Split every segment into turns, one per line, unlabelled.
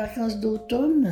vacances d'automne,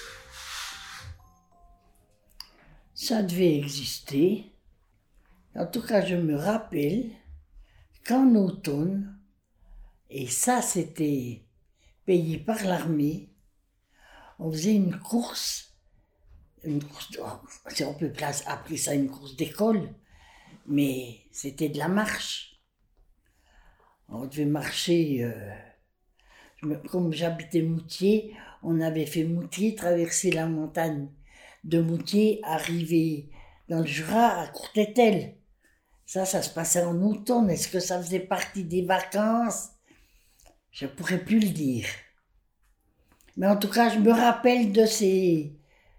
ça devait exister. En tout cas, je me rappelle qu'en automne, et ça c'était payé par l'armée, on faisait une course, si on peut appeler ça une course d'école, mais c'était de la marche. On devait marcher, comme j'habitais Moutier, on avait fait Moutier, traverser la montagne de Moutier, arriver dans le Jura à Courtétel. Ça se passait en automne. Est-ce que ça faisait partie des vacances? Je ne pourrais plus le dire. Mais en tout cas, je me rappelle de ces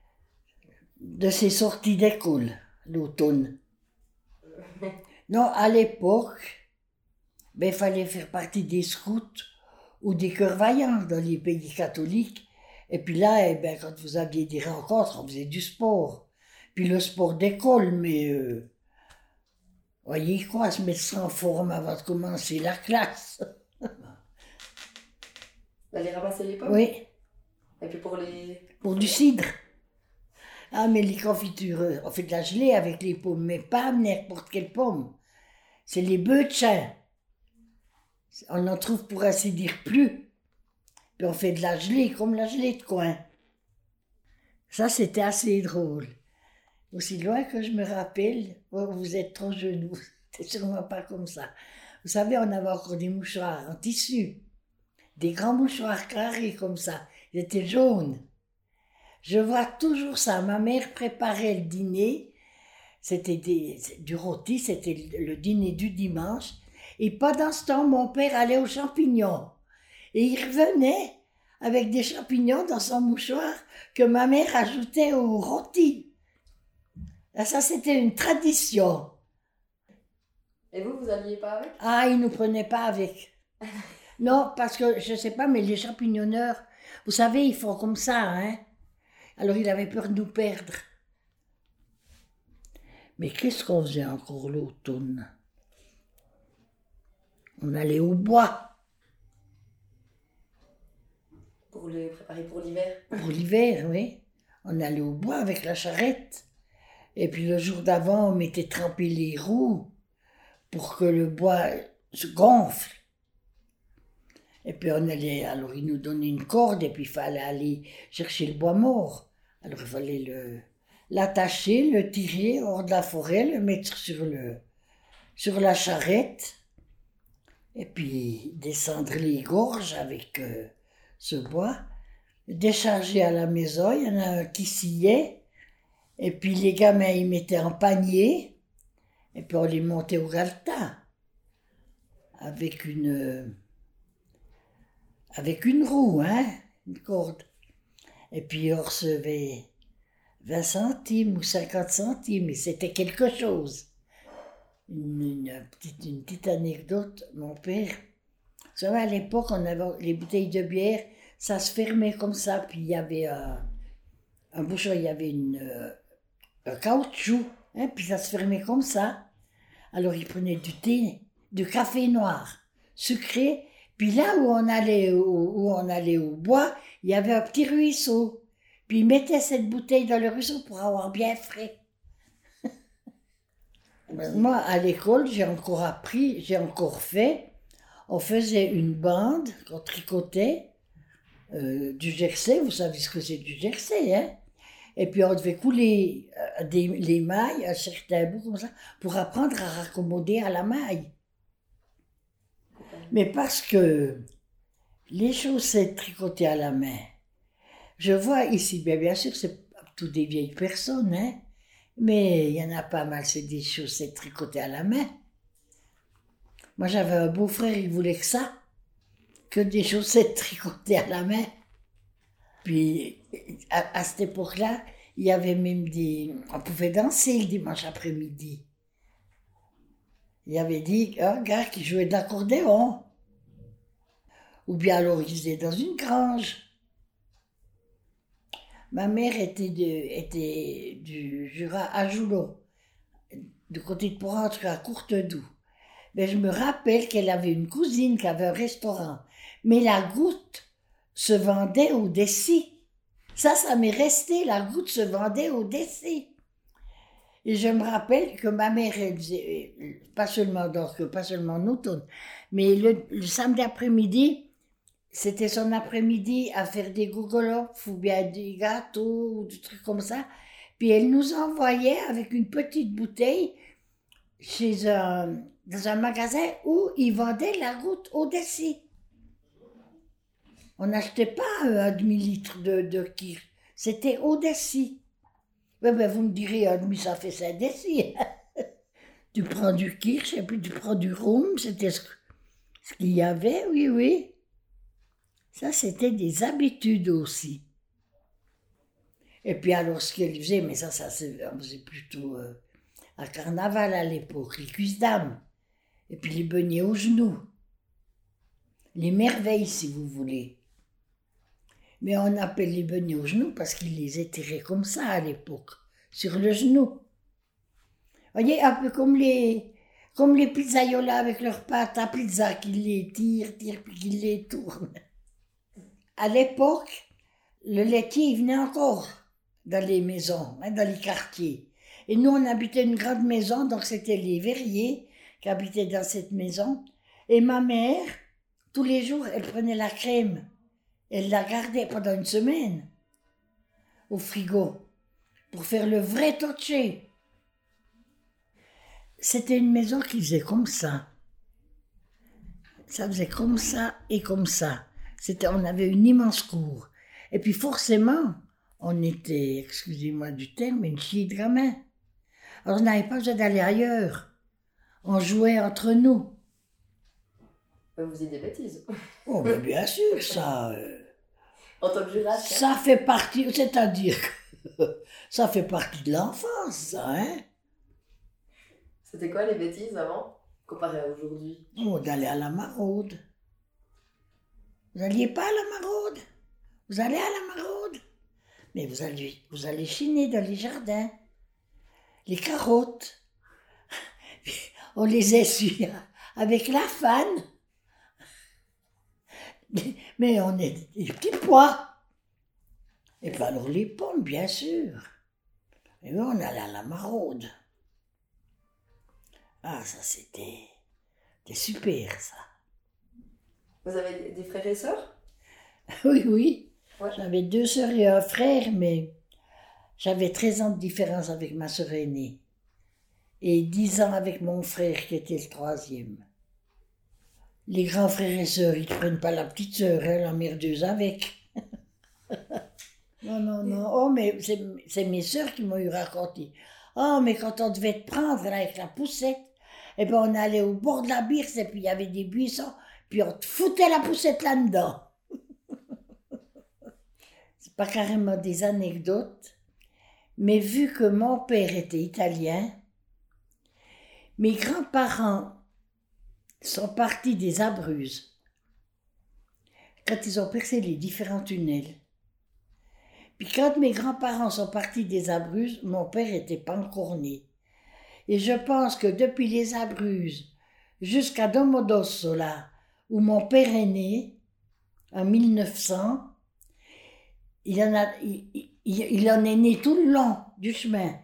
sorties d'école, l'automne. Non, à l'époque, il fallait faire partie des scouts ou des chœurs vaillants dans les pays catholiques. Et puis là, quand vous aviez des rencontres, on faisait du sport. Puis le sport d'école, mais... voyez quoi, se mettre en forme avant de commencer la classe.
D'aller ramasser les pommes?
Oui.
Et puis
pour du cidre. Ah, mais les confitures, on fait de la gelée avec les pommes, mais pas n'importe quelle pomme. C'est les bœufs de chien. On en trouve pour ainsi dire plus. Puis on fait de la gelée, comme la gelée de coin. Ça, c'était assez drôle. Aussi loin que je me rappelle, vous êtes trop jeune, vous n'êtes sûrement pas comme ça. Vous savez, on avait encore des mouchoirs en tissu. Des grands mouchoirs carrés comme ça. Ils étaient jaunes. Je vois toujours ça. Ma mère préparait le dîner. C'était du rôti, c'était le dîner du dimanche. Et pendant ce temps, mon père allait aux champignons. Et il revenait avec des champignons dans son mouchoir que ma mère ajoutait au rôti. Ça, c'était une tradition.
Et vous alliez pas avec?
Ah, il ne nous prenait pas avec. Non, parce que, je ne sais pas, mais les champignonneurs, vous savez, ils font comme ça, hein. Alors, il avait peur de nous perdre. Mais qu'est-ce qu'on faisait encore l'automne? On allait au bois.
Pour le préparer pour l'hiver?
Pour l'hiver, oui. On allait au bois avec la charrette. Et puis le jour d'avant, on mettait tremper les roues pour que le bois se gonfle. Et puis on allait, alors ils nous donnaient une corde et puis il fallait aller chercher le bois mort. Alors il fallait l'attacher, le tirer hors de la forêt, le mettre sur la charrette et puis descendre les gorges avec ce bois, décharger à la maison. Il y en a un qui sciait et puis les gamins ils mettaient en panier et puis on les montait au galetas avec une roue, hein, une corde. Et puis on recevait 20 centimes ou 50 centimes, et c'était quelque chose. Une petite anecdote, mon père, vous savez, à l'époque, on avait les bouteilles de bière, ça se fermait comme ça, puis il y avait un bouchon, il y avait un caoutchouc, hein, puis ça se fermait comme ça. Alors il prenait du café noir, sucré. Puis là où on allait au bois, il y avait un petit ruisseau. Puis il mettait cette bouteille dans le ruisseau pour avoir bien frais. Moi, à l'école, j'ai encore fait. On faisait une bande qu'on tricotait du jersey. Vous savez ce que c'est du jersey, hein? Et puis on devait couler les mailles, un certain bout comme ça, pour apprendre à raccommoder à la maille. Mais parce que les chaussettes tricotées à la main, je vois ici, bien sûr, c'est toutes des vieilles personnes, hein, mais il y en a pas mal, c'est des chaussettes tricotées à la main. Moi, j'avais un beau-frère, il voulait que des chaussettes tricotées à la main. Puis, à cette époque-là, il y avait même on pouvait danser le dimanche après-midi. Il y avait un gars qui jouait de l'accordéon. Ou bien alors il faisait dans une grange. Ma mère était du Jura à Joulot, du côté de Porrentruy, à Courtedoux. Mais je me rappelle qu'elle avait une cousine qui avait un restaurant. Mais la goutte se vendait au Dessy. Ça m'est resté, la goutte se vendait au Dessy. Et je me rappelle que ma mère, elle disait, pas seulement en automne, mais le samedi après-midi, c'était son après-midi à faire des gougolops ou bien des gâteaux ou des trucs comme ça. Puis elle nous envoyait avec une petite bouteille dans un magasin où ils vendaient la goutte au Dessy. On n'achetait pas un demi-litre de kirsch, c'était au Dessy. Ben, vous me direz, un demi, ça fait 5 Dessy. Tu prends du kirsch et puis tu prends du rhum, c'était ce qu'il y avait, oui, oui. Ça, c'était des habitudes aussi. Et puis alors, ce qu'elle faisait, mais ça on faisait plutôt à carnaval à l'époque, les cuisses d'âme. Et puis les beignets aux genoux. Les merveilles, si vous voulez. Mais on appelle les beignets aux genoux parce qu'ils les étiraient comme ça à l'époque, sur le genou. Vous voyez, un peu comme les pizzaiolas avec leurs pâtes à pizza, qu'ils les tirent, puis qu'ils les tournent. À l'époque, le laitier, il venait encore dans les maisons, dans les quartiers. Et nous, on habitait une grande maison, donc c'était les verriers qui habitaient dans cette maison. Et ma mère, tous les jours, elle prenait la crème. Elle la gardait pendant une semaine au frigo pour faire le vrai torché. C'était une maison qui faisait comme ça. Ça faisait comme ça et comme ça. On avait une immense cour. Et puis forcément, on était, excusez-moi du terme, une chier de gamins. Alors on n'avait pas besoin d'aller ailleurs. On jouait entre nous.
Vous faisiez des bêtises.
Oh, mais bien sûr, ça...
En tant que Jurassique.
Ça fait partie, c'est-à-dire que ça fait partie de l'enfance, ça, hein.
C'était quoi les bêtises avant, comparé à aujourd'hui?
Oh, d'aller à la maraude. Vous n'alliez pas à la maraude? Vous allez à la maraude? Mais vous allez chiner dans les jardins. Les carottes. On les essuie avec la fanne. Mais on est des petits pois. Et puis alors les pommes, bien sûr. Et nous, on allait à la maraude. Ah, ça c'était super, ça.
Vous avez des frères et sœurs?
Oui, oui.
Ouais.
J'avais 2 sœurs et un frère, mais j'avais 13 ans de différence avec ma sœur aînée. Et 10 ans avec mon frère, qui était le 3e. Les grands frères et sœurs, ils ne prennent pas la petite sœur, hein, la merdeuse avec. Non, non, non. Oh, mais c'est mes sœurs qui m'ont eu raconté. Oh, mais quand on devait te prendre là, avec la poussette, et ben on allait au bord de la Birse, et puis il y avait des buissons, puis on te foutait la poussette là-dedans. C'est pas carrément des anecdotes, mais vu que mon père était italien, mes grands-parents sont partis des Abruzzes quand ils ont percé les différents tunnels. Puis quand mes grands-parents sont partis des Abruzzes, mon père n'était pas encore né. Et je pense que depuis les Abruzzes jusqu'à Domodossola, où mon père est né, en 1900, il en est né tout le long du chemin.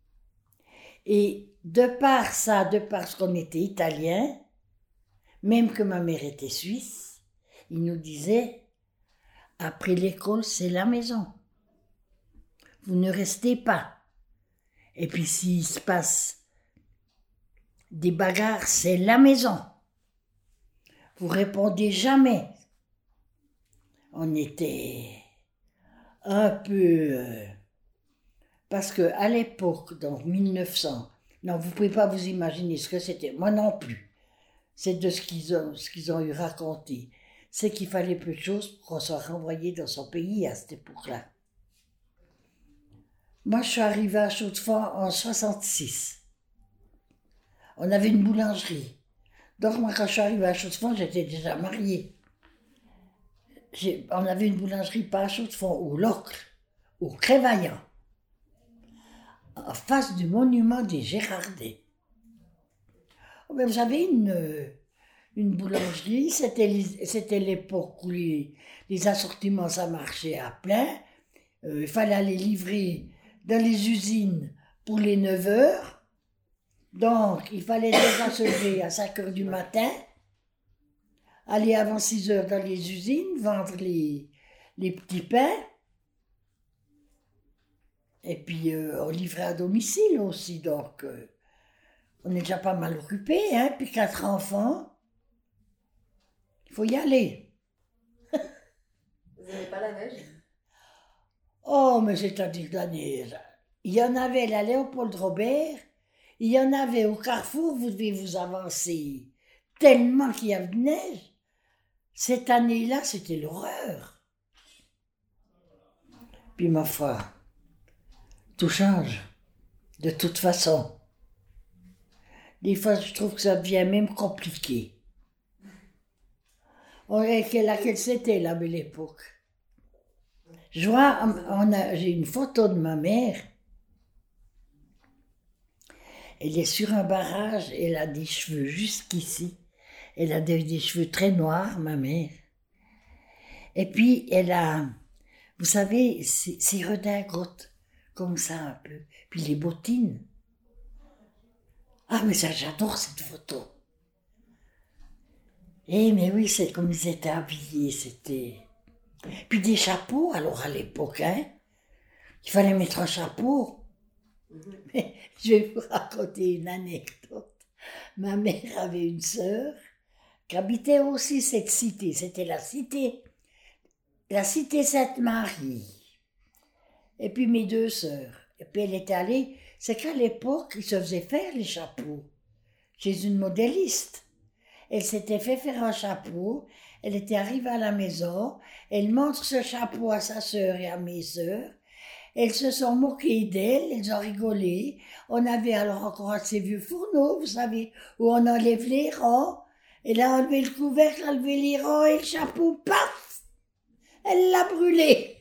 Et de par ce qu'on était italien, même que ma mère était suisse, il nous disait, après l'école, c'est la maison. Vous ne restez pas. Et puis s'il se passe des bagarres, c'est la maison. Vous répondez jamais. On était un peu... parce qu'à l'époque, donc 1900, non, vous ne pouvez pas vous imaginer ce que c'était. Moi non plus. C'est de ce qu'ils ont eu raconté. C'est qu'il fallait peu de choses pour qu'on soit renvoyé dans son pays à cette époque-là. Moi, je suis arrivée à Chaux-de-Fonds en 1966. On avait une boulangerie. Donc, moi, quand je suis arrivée à Chaux-de-Fonds, j'étais déjà mariée. On avait une boulangerie pas à Chaux-de-Fonds, au Locle, au Crévaillant, en face du monument des Gérardets. Oh, mais vous avez une boulangerie, c'était l'époque où les assortiments, ça marchait à plein. Il fallait aller livrer dans les usines pour les 9 heures. Donc, il fallait déjà se lever à 5 heures du matin, aller avant 6 heures dans les usines, vendre les petits pains. Et puis, on livrait à domicile aussi, donc on est déjà pas mal occupé, hein, puis 4 enfants. Il faut y aller.
Vous n'avez pas la neige?
Oh, mais c'est-à-dire la neige. Il y en avait la Léopold Robert, il y en avait au Carrefour, vous devez vous avancer tellement qu'il y avait de neige. Cette année-là, c'était l'horreur. Puis ma foi, tout change, de toute façon. Des fois, je trouve que ça devient même compliqué. Laquelle c'était la belle époque. Je vois, j'ai une photo de ma mère. Elle est sur un barrage, elle a des cheveux jusqu'ici. Elle a des cheveux très noirs, ma mère. Et puis, elle a, vous savez, ces redingotes, comme ça un peu. Puis les bottines. Ah, mais ça, j'adore cette photo. Eh, mais oui, c'est comme ils étaient habillés, c'était... Puis des chapeaux, alors à l'époque, hein. Il fallait mettre un chapeau. Mais je vais vous raconter une anecdote. Ma mère avait une sœur qui habitait aussi cette cité. C'était la cité Sainte-Marie. Et puis mes 2 sœurs. Et puis elle était allée... C'est qu'à l'époque, ils se faisaient faire les chapeaux chez une modéliste. Elle s'était fait faire un chapeau, elle était arrivée à la maison, elle montre ce chapeau à sa sœur et à mes sœurs. Elles se sont moquées d'elle, elles ont rigolé. On avait alors encore ces vieux fourneaux, vous savez, où on enlève les rangs. Elle a enlevé le couvercle, enlevé les rangs et le chapeau, paf! Elle l'a brûlé.